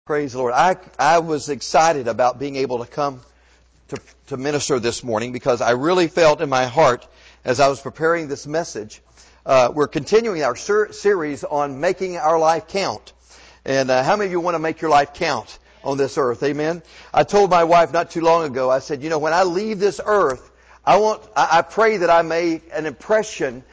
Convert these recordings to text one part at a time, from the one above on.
Praise the Lord. I was excited about being able to come to minister this morning because I really felt in my heart as I was preparing this message. We're continuing our series on making our life count. And how many of you want to make your life count on this earth? Amen. I told my wife not too long ago, I said, when I leave this earth, I pray that I make an impression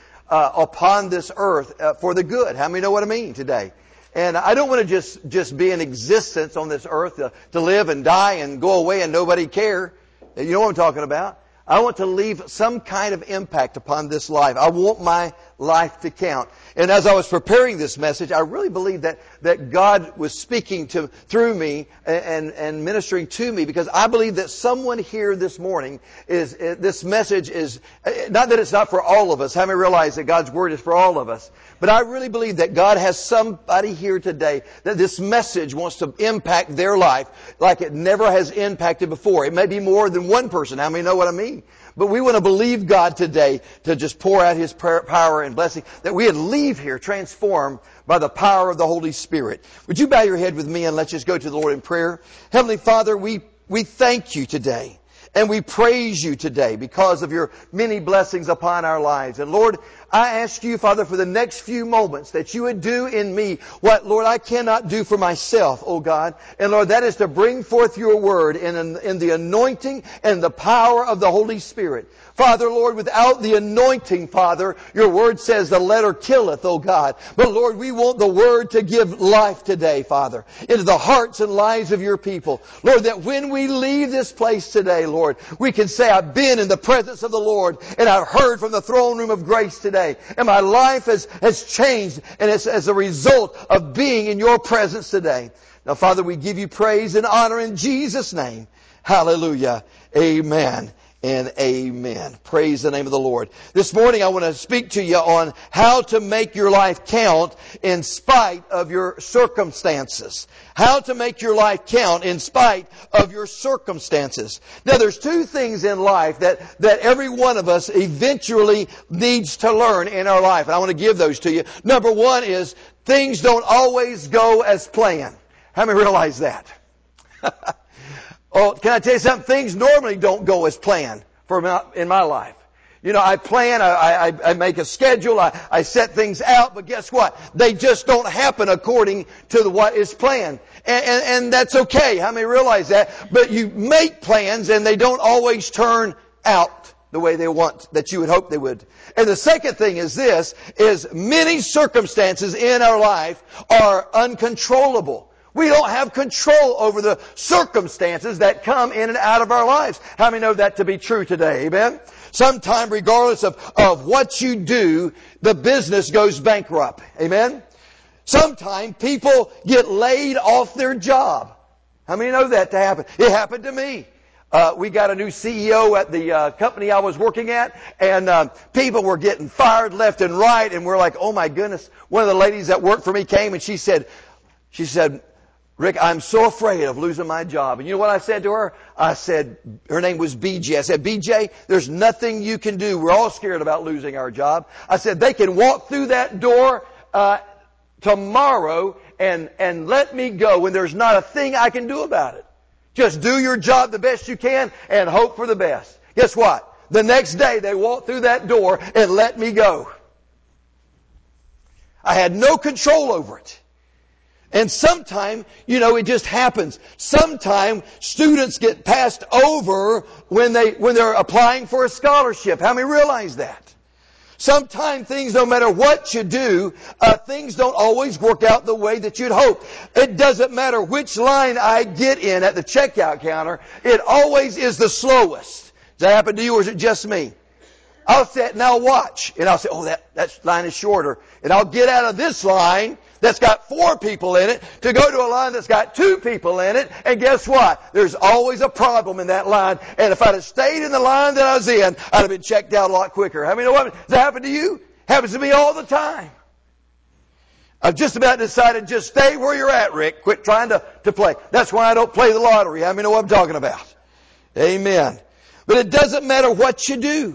upon this earth for the good. How many know what I mean today? And I don't want to just be in existence on this earth to live and die and go away and nobody care. You know what I'm talking about? I want to leave some kind of impact upon this life. I want my life to count. And as I was preparing this message, I really believe that God was speaking through me and ministering to me, because I believe that someone here this morning this message is, not that it's not for all of us. How many realize that God's Word is for all of us? But I really believe that God has somebody here today that this message wants to impact their life like it never has impacted before. It may be more than one person. How many know what I mean? But we want to believe God today to just pour out His power and blessing, that we would leave here transformed by the power of the Holy Spirit. Would you bow your head with me and let's just go to the Lord in prayer? Heavenly Father, we thank you today. And we praise you today because of your many blessings upon our lives. And Lord, I ask you, Father, for the next few moments that you would do in me what, Lord, I cannot do for myself, oh God. And Lord, that is to bring forth your word in the anointing and the power of the Holy Spirit. Father, Lord, without the anointing, Father, your word says the letter killeth, oh God. But Lord, we want the word to give life today, Father, into the hearts and lives of your people. Lord, that when we leave this place today, Lord, we can say, I've been in the presence of the Lord and I've heard from the throne room of grace today. And my life has changed, and it's as a result of being in your presence today. Now, Father, we give you praise and honor in Jesus' name. Hallelujah. Amen. And amen. Praise the name of the Lord. This morning I want to speak to you on how to make your life count in spite of your circumstances. How to make your life count in spite of your circumstances. Now there's two things in life that every one of us eventually needs to learn in our life. And I want to give those to you. Number one is things don't always go as planned. How many realize that? Oh, can I tell you something? Things normally don't go as planned in my life. I plan, I make a schedule, I set things out, but guess what? They just don't happen according to what is planned. And that's okay. How many realize that? But you make plans and they don't always turn out the way they want, that you would hope they would. And the second thing is this, is many circumstances in our life are uncontrollable. We don't have control over the circumstances that come in and out of our lives. How many know that to be true today? Amen? Sometime, regardless of what you do, the business goes bankrupt. Amen? Sometime people get laid off their job. How many know that to happen? It happened to me. We got a new CEO at the company I was working at, and people were getting fired left and right, and we're like, oh my goodness. One of the ladies that worked for me came and she said, Rick, I'm so afraid of losing my job. And you know what I said to her? I said, her name was BJ. I said, BJ, there's nothing you can do. We're all scared about losing our job. I said, they can walk through that door tomorrow and let me go when there's not a thing I can do about it. Just do your job the best you can and hope for the best. Guess what? The next day they walked through that door and let me go. I had no control over it. And sometime, it just happens. Sometime students get passed over when they're applying for a scholarship. How many realize that? Sometimes things, no matter what you do, things don't always work out the way that you'd hope. It doesn't matter which line I get in at the checkout counter, it always is the slowest. Does that happen to you, or is it just me? I'll sit and I'll watch, and I'll say, oh, that line is shorter. And I'll get out of this line that's got 4 people in it to go to a line that's got 2 people in it. And guess what? There's always a problem in that line. And if I'd have stayed in the line that I was in, I'd have been checked out a lot quicker. How many know what? Does that happen to you? Happens to me all the time. I've just about decided just stay where you're at, Rick. Quit trying to play. That's why I don't play the lottery. How many know what I'm talking about? Amen. But it doesn't matter what you do.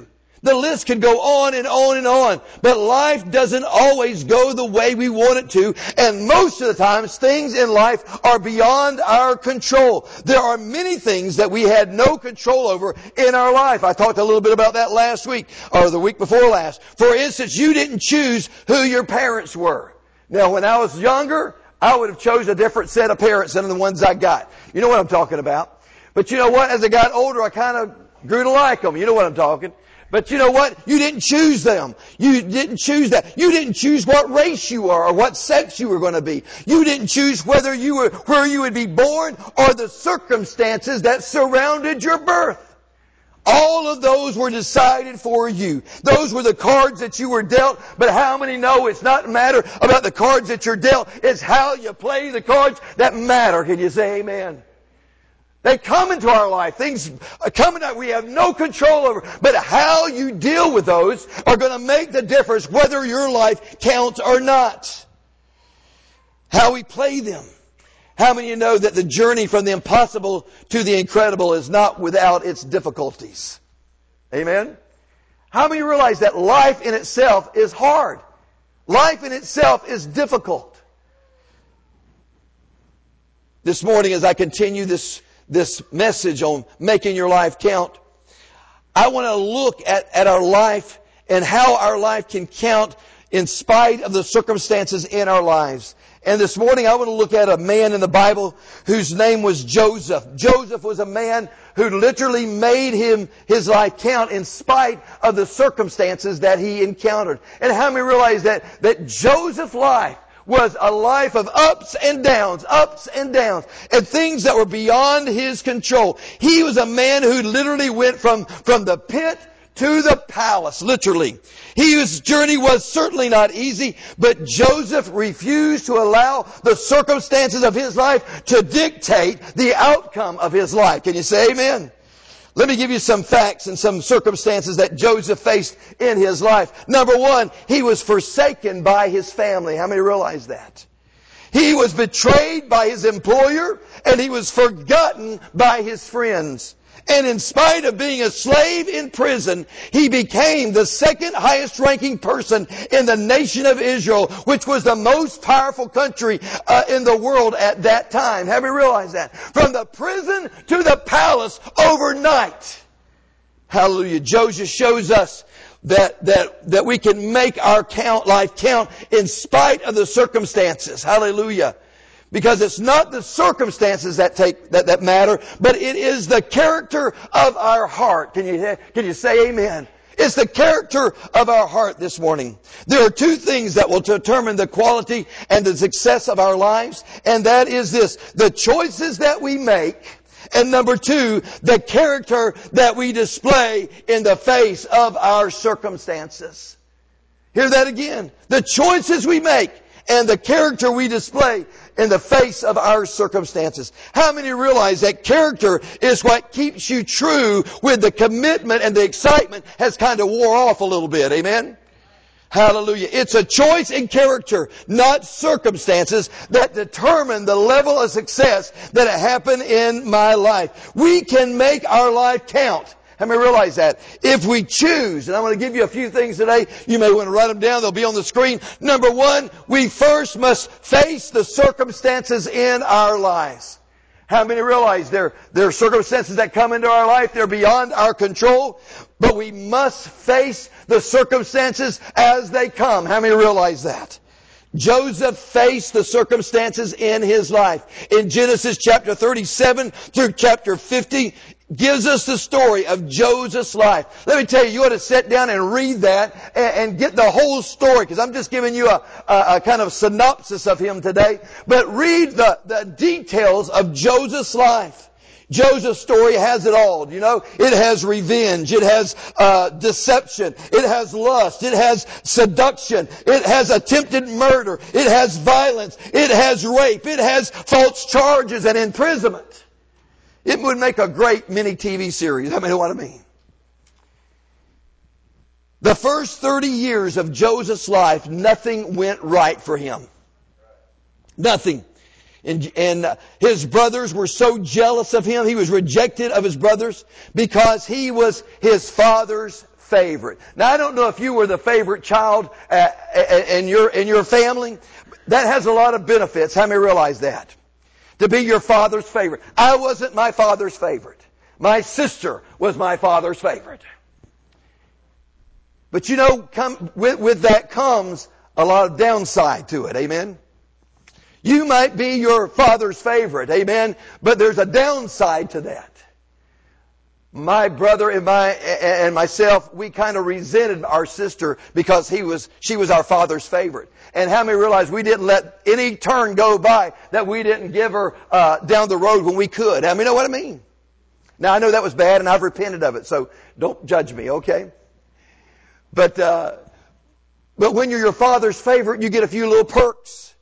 The list could go on and on and on. But life doesn't always go the way we want it to. And most of the times, things in life are beyond our control. There are many things that we had no control over in our life. I talked a little bit about that last week, or the week before last. For instance, you didn't choose who your parents were. Now, when I was younger, I would have chose a different set of parents than the ones I got. You know what I'm talking about. But you know what? As I got older, I kind of grew to like them. You know what I'm talking. But you know what? You didn't choose them. You didn't choose that. You didn't choose what race you are or what sex you were going to be. You didn't choose where you would be born or the circumstances that surrounded your birth. All of those were decided for you. Those were the cards that you were dealt. But how many know it's not a matter about the cards that you're dealt. It's how you play the cards that matter. Can you say amen? They come into our life. Things come into we have no control over. But how you deal with those are going to make the difference whether your life counts or not. How we play them. How many of you know that the journey from the impossible to the incredible is not without its difficulties? Amen? How many realize that life in itself is hard? Life in itself is difficult. This morning as I continue this message on making your life count, I want to look at our life and how our life can count in spite of the circumstances in our lives. And this morning I want to look at a man in the Bible whose name was Joseph. Joseph was a man who literally made his life count in spite of the circumstances that he encountered. And how many realize that Joseph's life was a life of ups and downs, and things that were beyond his control. He was a man who literally went from the pit to the palace, literally. His journey was certainly not easy, but Joseph refused to allow the circumstances of his life to dictate the outcome of his life. Can you say amen? Let me give you some facts and some circumstances that Joseph faced in his life. Number one, he was forsaken by his family. How many realize that? He was betrayed by his employer, and he was forgotten by his friends. And in spite of being a slave in prison, he became the second highest ranking person in the nation of Israel, which was the most powerful country in the world at that time. Have you realized that? From the prison to the palace overnight. Hallelujah. Joseph shows us that we can make our life count in spite of the circumstances. Hallelujah. Because it's not the circumstances that matter, but it is the character of our heart. Can you say amen? It's the character of our heart this morning. There are two things that will determine the quality and the success of our lives, and that is this: the choices that we make, and number two, the character that we display in the face of our circumstances. Hear that again. The choices we make and the character we display in the face of our circumstances. How many realize that character is what keeps you true when the commitment and the excitement has kind of wore off a little bit? Amen? Hallelujah. It's a choice in character, not circumstances, that determine the level of success that happened in my life. We can make our life count. How many realize that? If we choose, and I'm going to give you a few things today, you may want to write them down, they'll be on the screen. Number one, we first must face the circumstances in our lives. How many realize there are circumstances that come into our life, they're beyond our control, but we must face the circumstances as they come. How many realize that? Joseph faced the circumstances in his life. In Genesis chapter 37 through chapter 50, gives us the story of Joseph's life. Let me tell you, you ought to sit down and read that and get the whole story, because I'm just giving you a kind of synopsis of him today. But read the details of Joseph's life. Joseph's story has it all. You know, it has revenge, it has deception, it has lust, it has seduction, it has attempted murder, it has violence, it has rape, it has false charges and imprisonment. It would make a great mini TV series. I mean, know what I mean? The first 30 years of Joseph's life, nothing went right for him. Nothing. And his brothers were so jealous of him. He was rejected of his brothers because he was his father's favorite. Now, I don't know if you were the favorite child in your family. That has a lot of benefits. How many realize that? To be your father's favorite. I wasn't my father's favorite. My sister was my father's favorite. But you know, with that comes a lot of downside to it. Amen? You might be your father's favorite. Amen? But there's a downside to that. My brother and myself, we kind of resented our sister because she was our father's favorite. And how many realize we didn't let any turn go by that we didn't give her down the road when we could? How many know what I mean? Now, I know that was bad and I've repented of it, so don't judge me, okay? But when you're your father's favorite, you get a few little perks.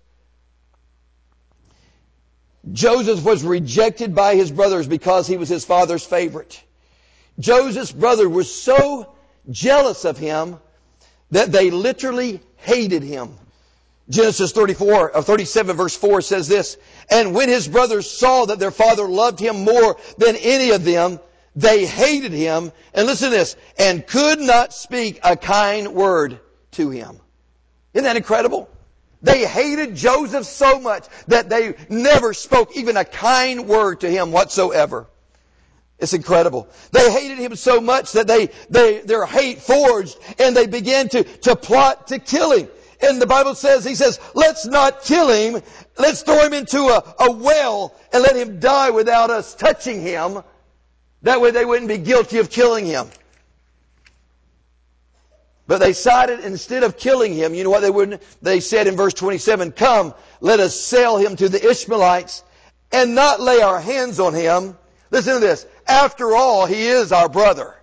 Joseph was rejected by his brothers because he was his father's favorite. Joseph's brother was so jealous of him that they literally hated him. Genesis 37 verse 4 says this, "And when his brothers saw that their father loved him more than any of them, they hated him," and listen to this, "and could not speak a kind word to him." Isn't that incredible? They hated Joseph so much that they never spoke even a kind word to him whatsoever. It's incredible. They hated him so much that their hate forged and they began to plot to kill him. And the Bible says, he says, "Let's not kill him. Let's throw him into a well and let him die without us touching him. That way they wouldn't be guilty of killing him." But they decided instead of killing him, you know what they said in verse 27, "Come, let us sell him to the Ishmaelites and not lay our hands on him." Listen to this. "After all, he is our brother."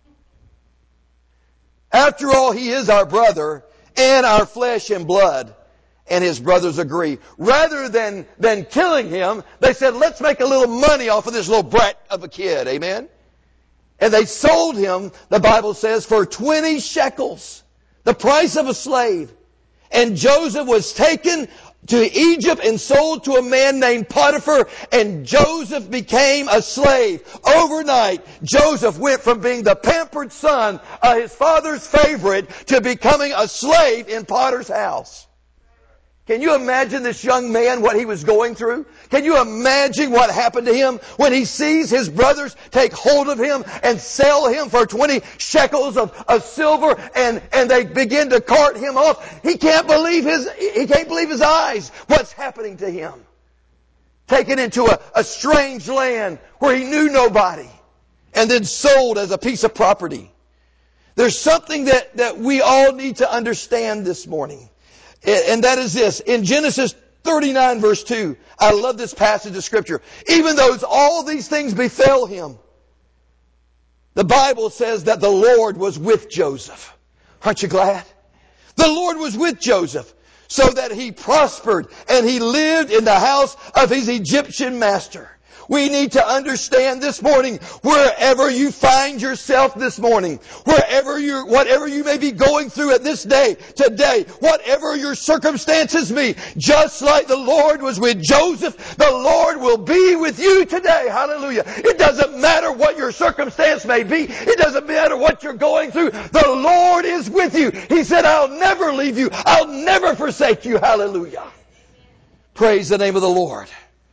After all, he is our brother and our flesh and blood. And his brothers agree. Rather than killing him, they said, let's make a little money off of this little brat of a kid. Amen? And they sold him, the Bible says, for 20 shekels, the price of a slave. And Joseph was taken to Egypt and sold to a man named Potiphar, and Joseph became a slave. Overnight, Joseph went from being the pampered son of his father's favorite to becoming a slave in Potiphar's house. Can you imagine this young man, what he was going through? Can you imagine what happened to him when he sees his brothers take hold of him and sell him for 20 shekels of silver and they begin to cart him off? He can't believe his eyes. What's happening to him? Taken into a strange land where he knew nobody and then sold as a piece of property. There's something that we all need to understand this morning. And that is this. In Genesis 39 verse 2, I love this passage of Scripture. Even though all these things befell him, the Bible says that the Lord was with Joseph. Aren't you glad? The Lord was with Joseph so that he prospered and he lived in the house of his Egyptian master. We need to understand this morning, wherever you find yourself this morning, whatever you may be going through at this day, today, whatever your circumstances be, just like the Lord was with Joseph, the Lord will be with you today. Hallelujah. It doesn't matter what your circumstance may be. It doesn't matter what you're going through. The Lord is with you. He said, I'll never leave you. I'll never forsake you. Hallelujah. Praise the name of the Lord.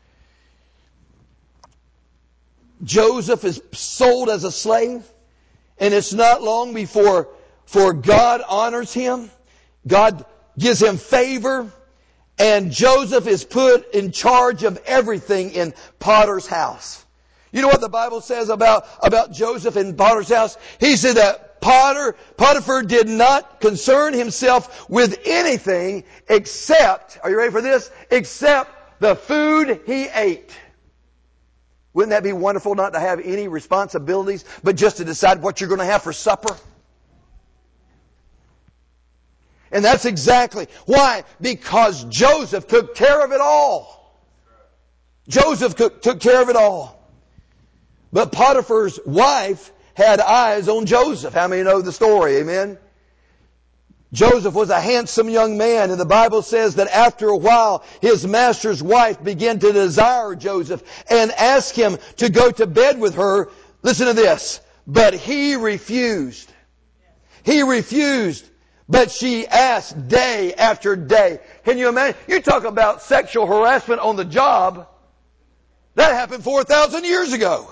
Joseph is sold as a slave, and it's not long before God honors him. God gives him favor, and Joseph is put in charge of everything in Potiphar's house. You know what the Bible says about Joseph in Potiphar's house? He said that Potiphar did not concern himself with anything except, are you ready for this? Except the food he ate. Wouldn't that be wonderful not to have any responsibilities, but just to decide what you're going to have for supper? And that's exactly why. Because Joseph took care of it all. Joseph took care of it all. But Potiphar's wife had eyes on Joseph. How many know the story? Amen? Joseph was a handsome young man, and the Bible says that after a while, his master's wife began to desire Joseph and ask him to go to bed with her. Listen to this. But he refused. He refused, but she asked day after day. Can you imagine? You talk about sexual harassment on the job. That happened 4,000 years ago.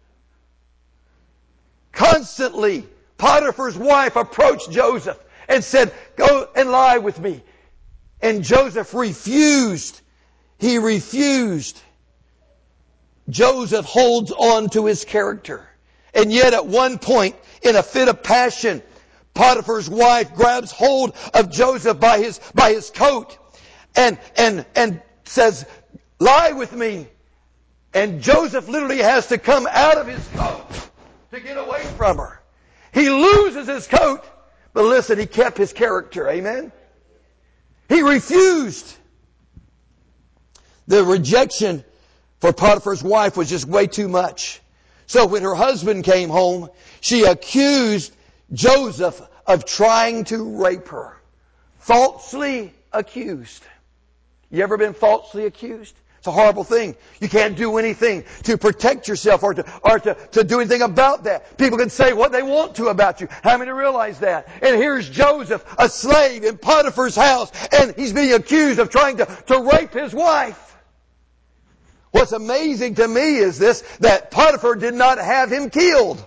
Constantly, Potiphar's wife approached Joseph and said, go and lie with me. And Joseph refused. He refused. Joseph holds on to his character. And yet at one point, in a fit of passion, Potiphar's wife grabs hold of Joseph by his coat and says, lie with me. And Joseph literally has to come out of his coat to get away from her. He loses his coat, but listen, he kept his character. Amen? He refused. The rejection for Potiphar's wife was just way too much. So when her husband came home, she accused Joseph of trying to rape her. Falsely accused. You ever been falsely accused? It's a horrible thing. You can't do anything to protect yourself or to do anything about that. People can say what they want to about you. How many realize that? And here's Joseph, a slave in Potiphar's house, and he's being accused of trying to rape his wife. What's amazing to me is this, that Potiphar did not have him killed.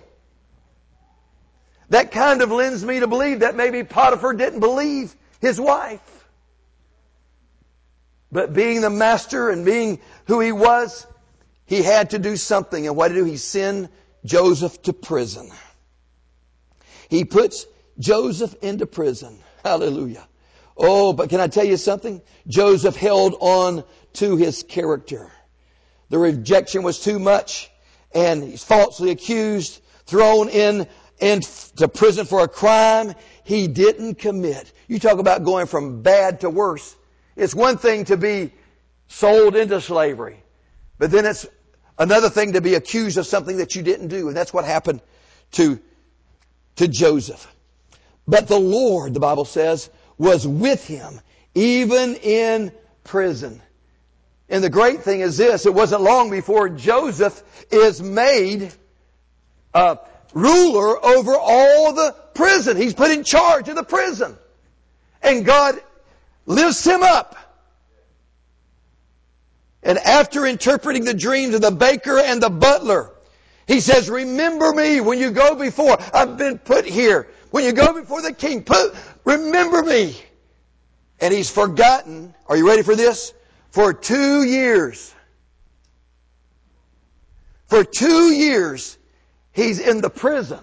That kind of lends me to believe that maybe Potiphar didn't believe his wife. But being the master and being who he was, he had to do something. And what did he do? He sent Joseph to prison. He puts Joseph into prison. Hallelujah. Oh, but can I tell you something? Joseph held on to his character. The rejection was too much, and he's falsely accused, thrown into prison for a crime he didn't commit. You talk about going from bad to worse. It's one thing to be sold into slavery, but then it's another thing to be accused of something that you didn't do, and that's what happened to Joseph. But the Lord, the Bible says, was with him, even in prison. And the great thing is this, it wasn't long before Joseph is made ruler over all the prison. He's put in charge of the prison. And God lifts him up. And after interpreting the dreams of the baker and the butler, he says, remember me when you go before. I've been put here. When you go before the king, remember me. And he's forgotten. Are you ready for this? For 2 years. For 2 years, he's in the prison.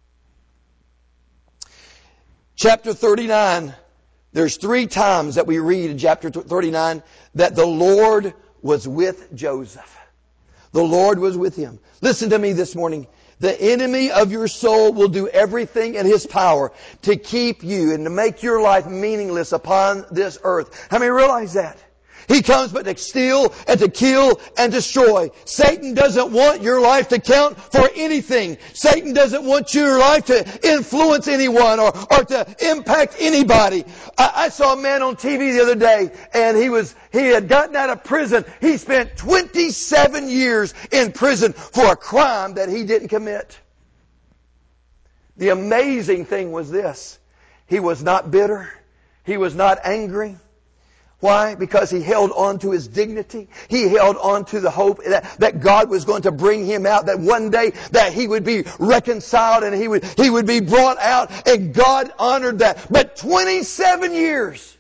Chapter 39, there's 3 times that we read in chapter 39 that the Lord was with Joseph. The Lord was with him. Listen to me this morning. The enemy of your soul will do everything in his power to keep you and to make your life meaningless upon this earth. How many realize that? He comes but to steal and to kill and destroy. Satan doesn't want your life to count for anything. Satan doesn't want your life to influence anyone or to impact anybody. I saw a man on TV the other day, and he had gotten out of prison. He spent 27 years in prison for a crime that he didn't commit. The amazing thing was this. He was not bitter. He was not angry. Why? Because he held on to his dignity. He held on to the hope that God was going to bring him out, that one day that he would be reconciled and he would be brought out, and God honored that. But 27 years.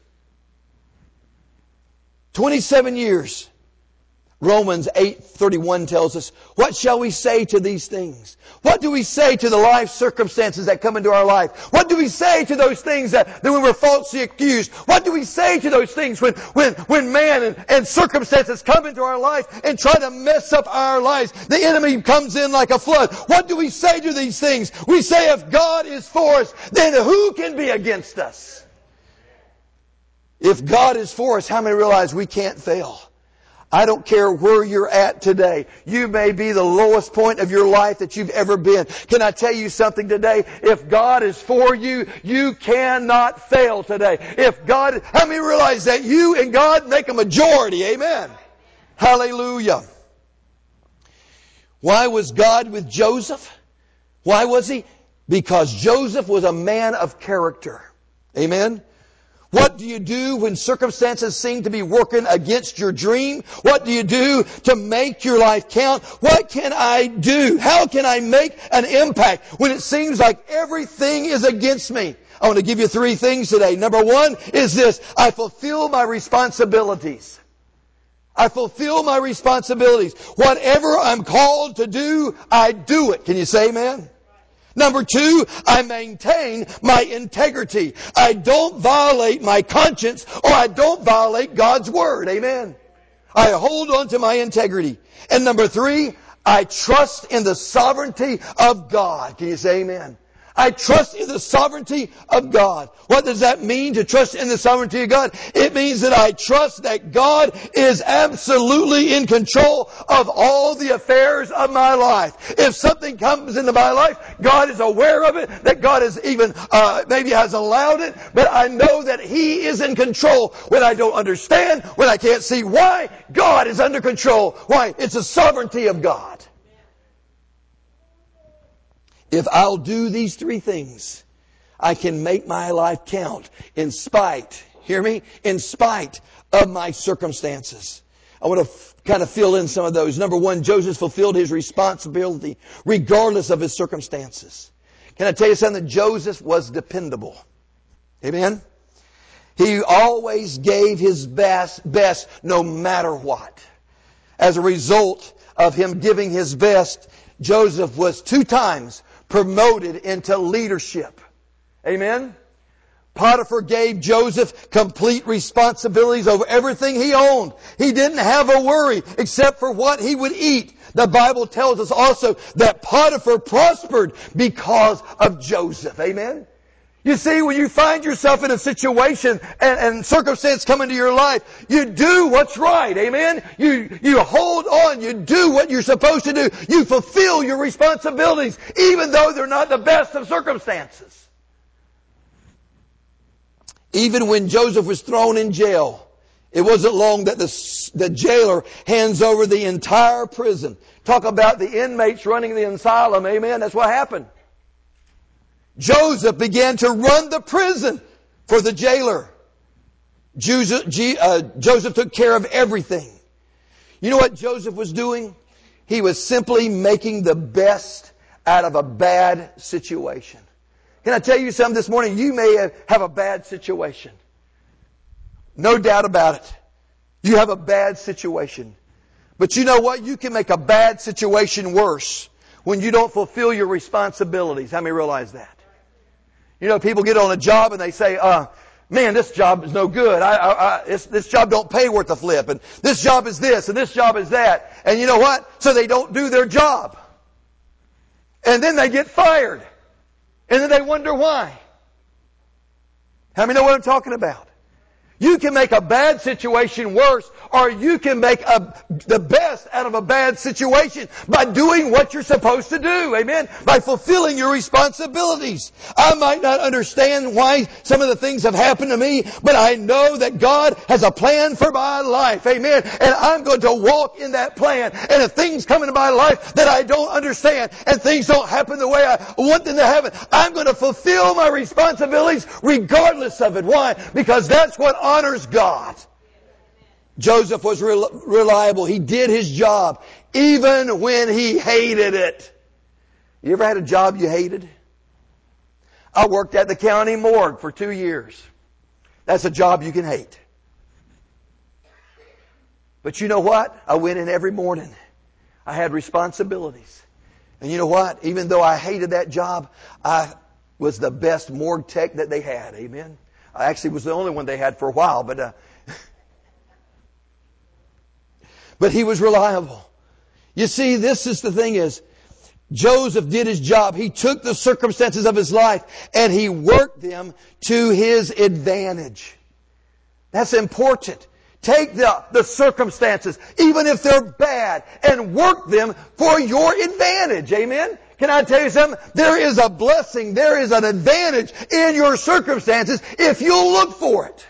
27 years. Romans 8:31 tells us, what shall we say to these things? What do we say to the life circumstances that come into our life? What do we say to those things that we were falsely accused? What do we say to those things when man and circumstances come into our life and try to mess up our lives? The enemy comes in like a flood. What do we say to these things? We say, if God is for us, then who can be against us? If God is for us, how many realize we can't fail? I don't care where you're at today. You may be the lowest point of your life that you've ever been. Can I tell you something today? If God is for you, you cannot fail today. How many realize that you and God make a majority? Amen. Hallelujah. Why was God with Joseph? Why was he? Because Joseph was a man of character. Amen? What do you do when circumstances seem to be working against your dream? What do you do to make your life count? What can I do? How can I make an impact when it seems like everything is against me? I want to give you 3 things today. Number 1 is this: I fulfill my responsibilities. I fulfill my responsibilities. Whatever I'm called to do, I do it. Can you say amen? Number 2, I maintain my integrity. I don't violate my conscience, or I don't violate God's Word. Amen. I hold on to my integrity. And number 3, I trust in the sovereignty of God. Can you say amen? I trust in the sovereignty of God. What does that mean, to trust in the sovereignty of God? It means that I trust that God is absolutely in control of all the affairs of my life. If something comes into my life, God is aware of it, that God is even, maybe has allowed it, but I know that He is in control. When I don't understand, when I can't see why, God is under control. Why? It's the sovereignty of God. If I'll do these 3 things, I can make my life count in spite, hear me, in spite of my circumstances. I want to kind of fill in some of those. Number 1, Joseph fulfilled his responsibility regardless of his circumstances. Can I tell you something? Joseph was dependable. Amen? He always gave his best no matter what. As a result of him giving his best, Joseph was 2 times promoted into leadership. Amen? Potiphar gave Joseph complete responsibilities over everything he owned. He didn't have a worry except for what he would eat. The Bible tells us also that Potiphar prospered because of Joseph. Amen? You see, when you find yourself in a situation and circumstance come into your life, you do what's right. Amen? You hold on. You do what you're supposed to do. You fulfill your responsibilities, even though they're not the best of circumstances. Even when Joseph was thrown in jail, it wasn't long that the jailer hands over the entire prison. Talk about the inmates running the asylum. Amen? That's what happened. Joseph began to run the prison for the jailer. Joseph took care of everything. You know what Joseph was doing? He was simply making the best out of a bad situation. Can I tell you something this morning? You may have a bad situation. No doubt about it. You have a bad situation. But you know what? You can make a bad situation worse when you don't fulfill your responsibilities. How many realize that? You know, people get on a job and they say, man, this job is no good. This job don't pay worth a flip. And this job is this and this job is that. And you know what? So they don't do their job. And then they get fired. And then they wonder why. How many know what I'm talking about? You can make a bad situation worse, or you can make the best out of a bad situation by doing what you're supposed to do. Amen? By fulfilling your responsibilities. I might not understand why some of the things have happened to me, but I know that God has a plan for my life. Amen? And I'm going to walk in that plan. And if things come into my life that I don't understand, and things don't happen the way I want them to happen, I'm going to fulfill my responsibilities regardless of it. Why? Because that's what honors God. Joseph was reliable. He did his job even when he hated it. You ever had a job you hated? I worked at the county morgue for 2 years. That's a job you can hate. But you know what? I went in every morning. I had responsibilities. And you know what? Even though I hated that job, I was the best morgue tech that they had. Amen? I actually was the only one they had for a while, but he was reliable. You see, this is the thing is, Joseph did his job. He took the circumstances of his life and he worked them to his advantage. That's important. Take the circumstances, even if they're bad, and work them for your advantage. Amen? Can I tell you something? There is a blessing, there is an advantage in your circumstances if you'll look for it.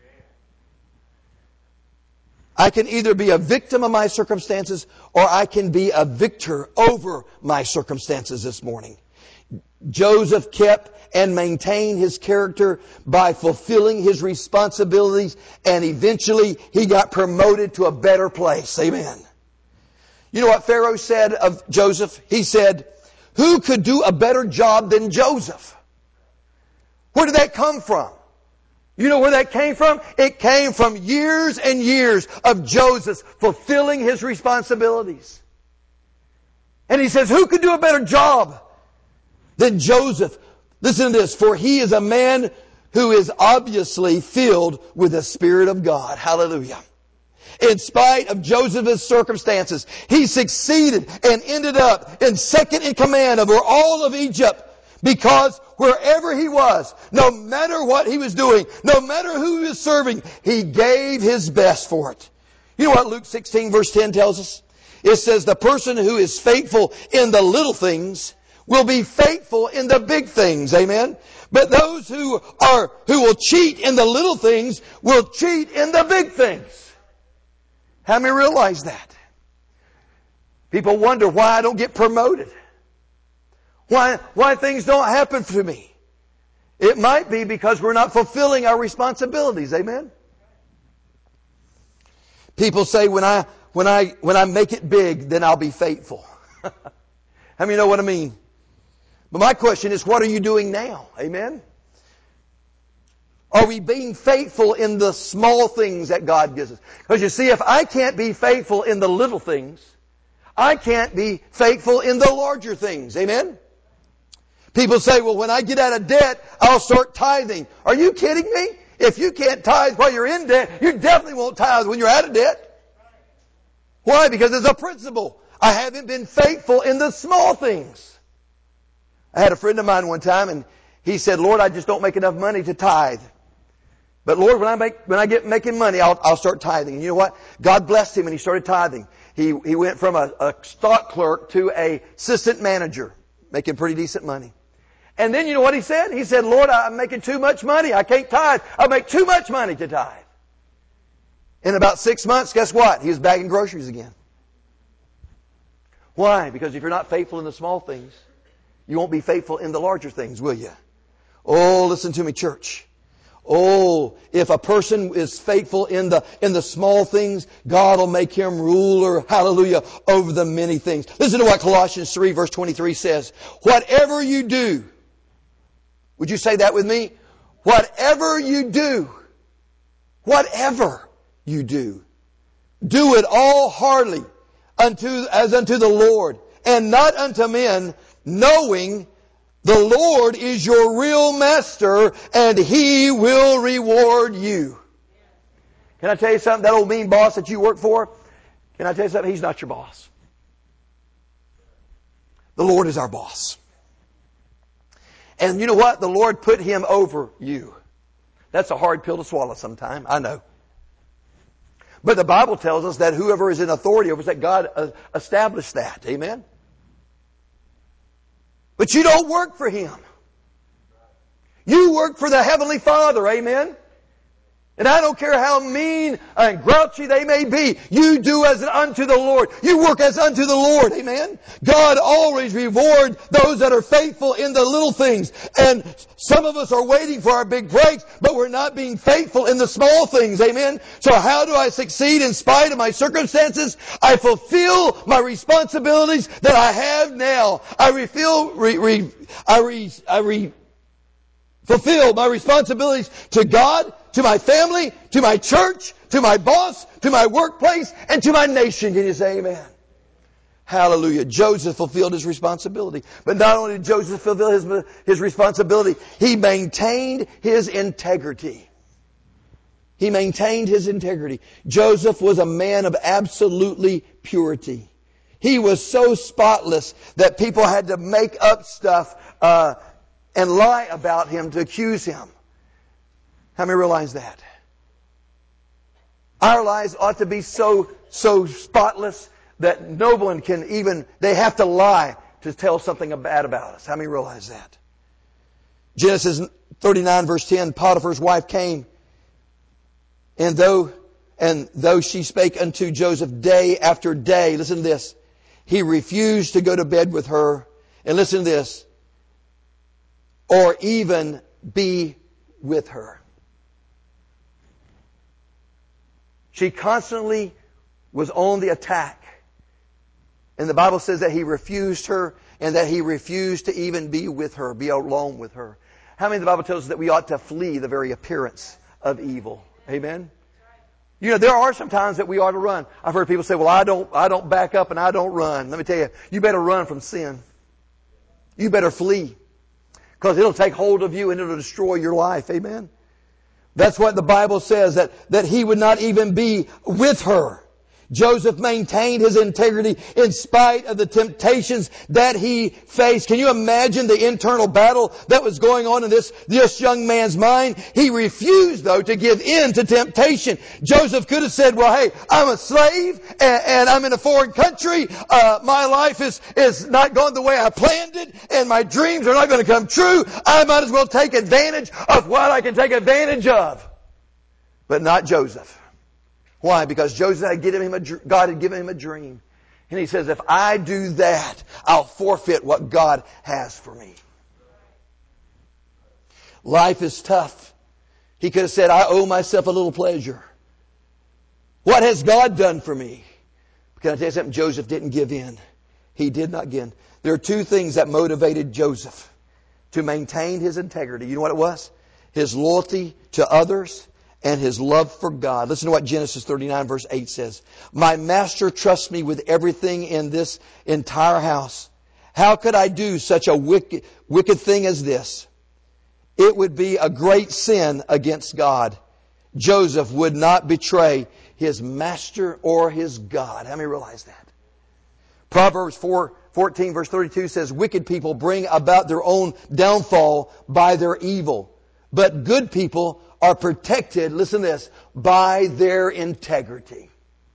I can either be a victim of my circumstances or I can be a victor over my circumstances this morning. Joseph kept and maintained his character by fulfilling his responsibilities, and eventually he got promoted to a better place. Amen. You know what Pharaoh said of Joseph? He said, who could do a better job than Joseph? Where did that come from? You know where that came from? It came from years and years of Joseph fulfilling his responsibilities. And he says, who could do a better job than Joseph? Listen to this, for he is a man who is obviously filled with the Spirit of God. Hallelujah. In spite of Joseph's circumstances, he succeeded and ended up in second in command over all of Egypt. Because wherever he was, no matter what he was doing, no matter who he was serving, he gave his best for it. You know what Luke 16 verse 10 tells us? It says the person who is faithful in the little things will be faithful in the big things. Amen. But those who will cheat in the little things will cheat in the big things. How many realize that? People wonder why I don't get promoted. Why things don't happen for me. It might be because we're not fulfilling our responsibilities. Amen. People say when I make it big, then I'll be faithful. How many know what I mean? But my question is, what are you doing now? Amen. Are we being faithful in the small things that God gives us? Because you see, if I can't be faithful in the little things, I can't be faithful in the larger things. Amen. People say, well, when I get out of debt, I'll start tithing. Are you kidding me? If you can't tithe while you're in debt, you definitely won't tithe when you're out of debt. Why? Because it's a principle. I haven't been faithful in the small things. I had a friend of mine one time, and he said, Lord, I just don't make enough money to tithe. But Lord, when I get making money, I'll start tithing. And you know what? God blessed him, and he started tithing. He went from a stock clerk to a assistant manager, making pretty decent money. And then you know what he said? He said, Lord, I'm making too much money. I can't tithe. I make too much money to tithe. In about 6 months, guess what? He was bagging groceries again. Why? Because if you're not faithful in the small things, you won't be faithful in the larger things, will you? Oh, listen to me, church. Oh, if a person is faithful in the small things, God will make him ruler, hallelujah, over the many things. Listen to what Colossians 3 verse 23 says. Whatever you do, would you say that with me? Whatever you do, do it all heartily as unto the Lord, and not unto men, knowing the Lord is your real master, and He will reward you. Can I tell you something? That old mean boss that you work for, can I tell you something? He's not your boss. The Lord is our boss. And you know what? The Lord put Him over you. That's a hard pill to swallow sometime, I know. But the Bible tells us that whoever is in authority over us, that God established that. Amen? But you don't work for Him. You work for the Heavenly Father. Amen? And I don't care how mean and grouchy they may be, you do as unto the Lord. You work as unto the Lord. Amen? God always rewards those that are faithful in the little things. And some of us are waiting for our big breaks, but we're not being faithful in the small things. Amen? So how do I succeed in spite of my circumstances? I fulfill my responsibilities that I have now. Fulfill my responsibilities to God, to my family, to my church, to my boss, to my workplace, and to my nation. Can you say amen? Hallelujah. Joseph fulfilled his responsibility. But not only did Joseph fulfill his responsibility, he maintained his integrity. He maintained his integrity. Joseph was a man of absolutely purity. He was so spotless that people had to make up stuff and lie about him to accuse him. How many realize that? Our lives ought to be so spotless that no one can even, they have to lie to tell something bad about us. How many realize that? Genesis 39 verse 10, Potiphar's wife came, and though she spake unto Joseph day after day, listen to this, he refused to go to bed with her. And listen to this, or even be with her. She constantly was on the attack. And the Bible says that he refused her and that he refused to even be with her, be alone with her. How many of the Bible tells us that we ought to flee the very appearance of evil? Amen? You know, there are some times that we ought to run. I've heard people say, well, I don't back up and I don't run. Let me tell you, you better run from sin. You better flee. Because it'll take hold of you and it'll destroy your life. Amen? That's what the Bible says, that he would not even be with her. Joseph maintained his integrity in spite of the temptations that he faced. Can you imagine the internal battle that was going on in this young man's mind? He refused, though, to give in to temptation. Joseph could have said, well, hey, I'm a slave and I'm in a foreign country. My life is not going the way I planned it and my dreams are not going to come true. I might as well take advantage of what I can take advantage of. But not Joseph. Why? Because Joseph had given him God had given him a dream. And he says, if I do that, I'll forfeit what God has for me. Life is tough. He could have said, I owe myself a little pleasure. What has God done for me? Can I tell you something? Joseph didn't give in. He did not give in. There are two things that motivated Joseph to maintain his integrity. You know what it was? His loyalty to others and his love for God. Listen to what Genesis 39 verse 8 says. My master trusts me with everything in this entire house. How could I do such a wicked thing as this? It would be a great sin against God. Joseph would not betray his master or his God. How many realize that? Proverbs 14 verse 32 says, wicked people bring about their own downfall by their evil. But good people are protected, listen to this, by their integrity.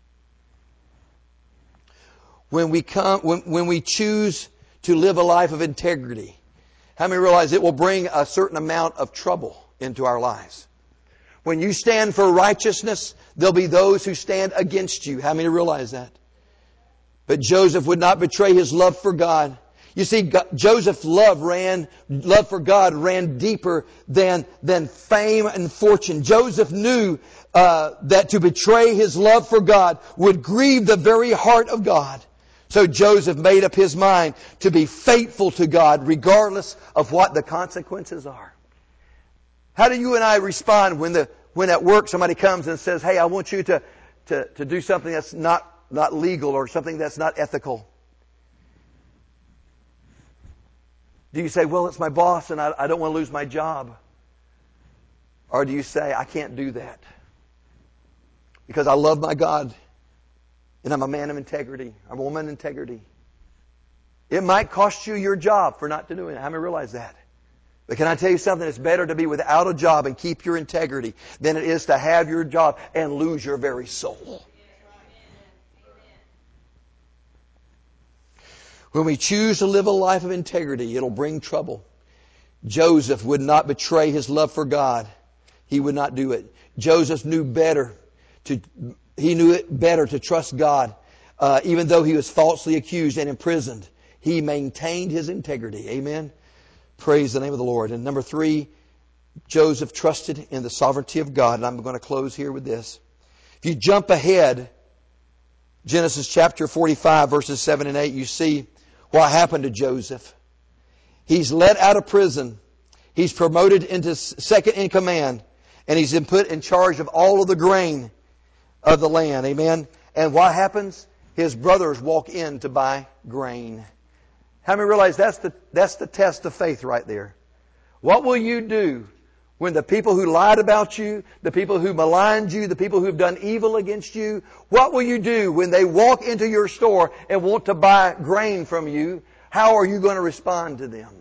When we choose to live a life of integrity, how many realize it will bring a certain amount of trouble into our lives? When you stand for righteousness, there'll be those who stand against you. How many realize that? But Joseph would not betray his love for God. You see, Joseph's love for God ran deeper than fame and fortune. Joseph knew that to betray his love for God would grieve the very heart of God. So Joseph made up his mind to be faithful to God regardless of what the consequences are. How do you and I respond when at work somebody comes and says, hey, I want you to do something that's not legal or something that's not ethical? Do you say, well, it's my boss and I don't want to lose my job? Or do you say, I can't do that because I love my God and I'm a man of integrity. I'm a woman of integrity. It might cost you your job for not doing it. How many realize that? But can I tell you something? It's better to be without a job and keep your integrity than it is to have your job and lose your very soul. When we choose to live a life of integrity, it'll bring trouble. Joseph would not betray his love for God. He would not do it. Joseph knew better. He knew it better to trust God. Even though he was falsely accused and imprisoned, he maintained his integrity. Amen. Praise the name of the Lord. And number 3, Joseph trusted in the sovereignty of God. And I'm going to close here with this. If you jump ahead, Genesis chapter 45, verses 7 and 8, you see what happened to Joseph. He's let out of prison. He's promoted into second in command. And he's been put in charge of all of the grain of the land. Amen. And what happens? His brothers walk in to buy grain. How many realize that's the test of faith right there? What will you do when the people who lied about you, the people who maligned you, the people who have done evil against you, what will you do when they walk into your store and want to buy grain from you? How are you going to respond to them?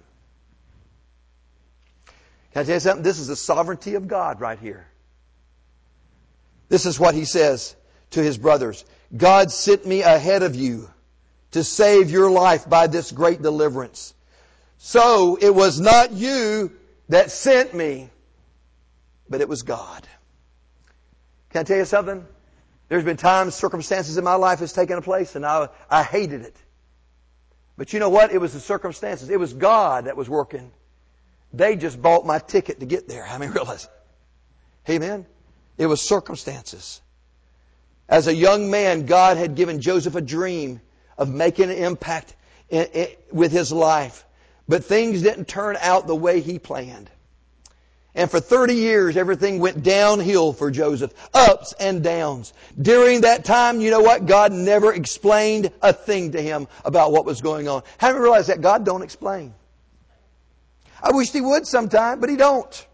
Can I tell you something? This is the sovereignty of God right here. This is what He says to His brothers. God sent me ahead of you to save your life by this great deliverance. So it was not you that sent me, but it was God. Can I tell you something? There's been times, circumstances in my life has taken place and I hated it. But you know what? It was the circumstances. It was God that was working. They just bought my ticket to get there. How many realize? Amen. It was circumstances. As a young man, God had given Joseph a dream of making an impact with his life. But things didn't turn out the way he planned. And for 30 years, everything went downhill for Joseph. Ups and downs. During that time, you know what? God never explained a thing to him about what was going on. Haven't you realized that God don't explain? I wish He would sometime, but He don't.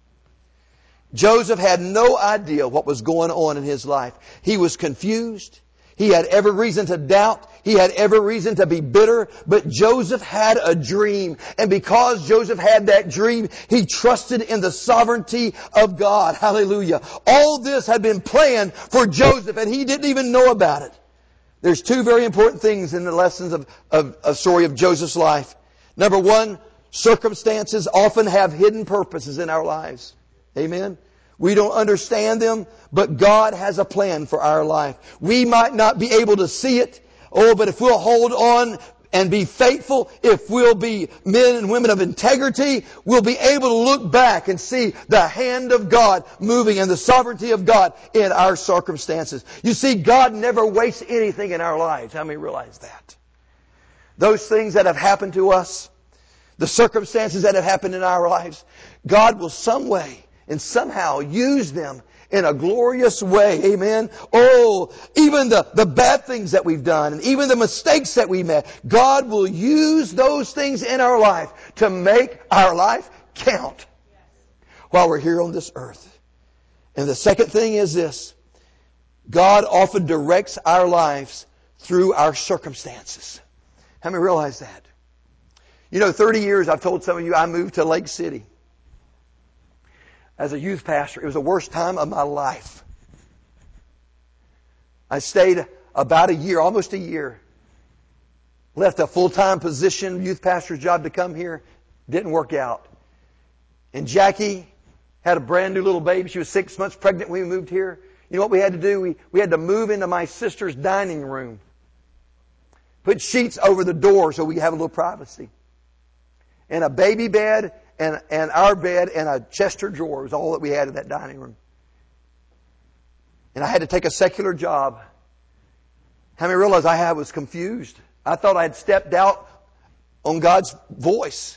Joseph had no idea what was going on in his life. He was confused. He had every reason to doubt. He had every reason to be bitter. But Joseph had a dream. And because Joseph had that dream, he trusted in the sovereignty of God. Hallelujah. All this had been planned for Joseph, and he didn't even know about it. There's two very important things in the lessons of a story of Joseph's life. Number one, circumstances often have hidden purposes in our lives. Amen. We don't understand them, but God has a plan for our life. We might not be able to see it. But if we'll hold on and be faithful, if we'll be men and women of integrity, we'll be able to look back and see the hand of God moving and the sovereignty of God in our circumstances. You see, God never wastes anything in our lives. How many realize that? Those things that have happened to us, the circumstances that have happened in our lives, God will some way and somehow use them in a glorious way. Amen. Oh, even the bad things that we've done and even the mistakes that we made, God will use those things in our life to make our life count while we're here on this earth. And the second thing is this. God often directs our lives through our circumstances. How many realize that? 30 years, I've told some of you, I moved to Lake City as a youth pastor. It was the worst time of my life. I stayed about a year, almost a year. Left a full-time position, youth pastor's job to come here. Didn't work out. And Jackie had a brand new little baby. She was 6 months pregnant when we moved here. You know what we had to do? We had to move into my sister's dining room. Put sheets over the door so we could have a little privacy. And a baby bed and our bed and a Chester drawer was all that we had in that dining room. And I had to take a secular job. How many realized I was confused? I thought I had stepped out on God's voice.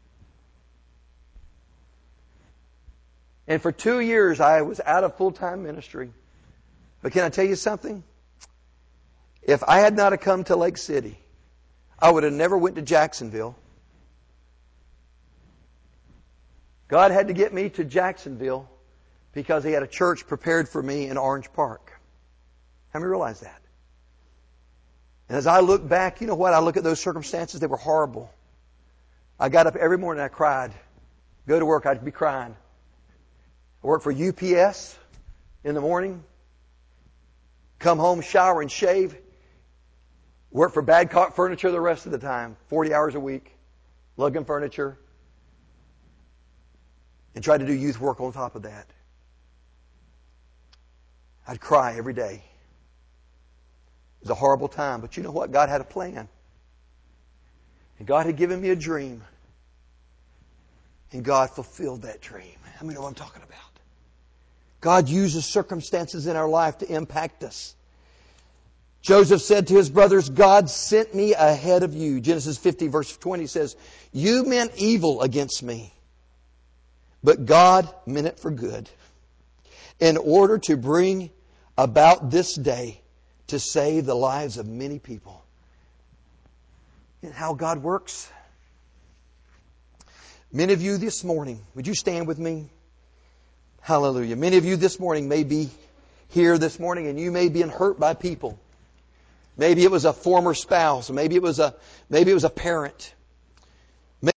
And for 2 years I was out of full-time ministry. But can I tell you something? If I had not have come to Lake City, I would have never went to Jacksonville. God had to get me to Jacksonville because He had a church prepared for me in Orange Park. How many realize that? And as I look back, you know what? I look at those circumstances, they were horrible. I got up every morning and I cried. Go to work, I'd be crying. I worked for UPS in the morning. Come home, shower and shave. Work for Badcock Furniture the rest of the time. 40 hours a week. Lugging furniture. And tried to do youth work on top of that. I'd cry every day. It was a horrible time. But you know what? God had a plan. And God had given me a dream. And God fulfilled that dream. How many know what I'm talking about? God uses circumstances in our life to impact us. Joseph said to his brothers, God sent me ahead of you. Genesis 50 verse 20 says, you meant evil against me, but God meant it for good, in order to bring about this day to save the lives of many people. And how God works. Many of you this morning, would you stand with me? Hallelujah. Many of you this morning may be here this morning and you may be hurt by people. Maybe it was a former spouse. Maybe it was a parent.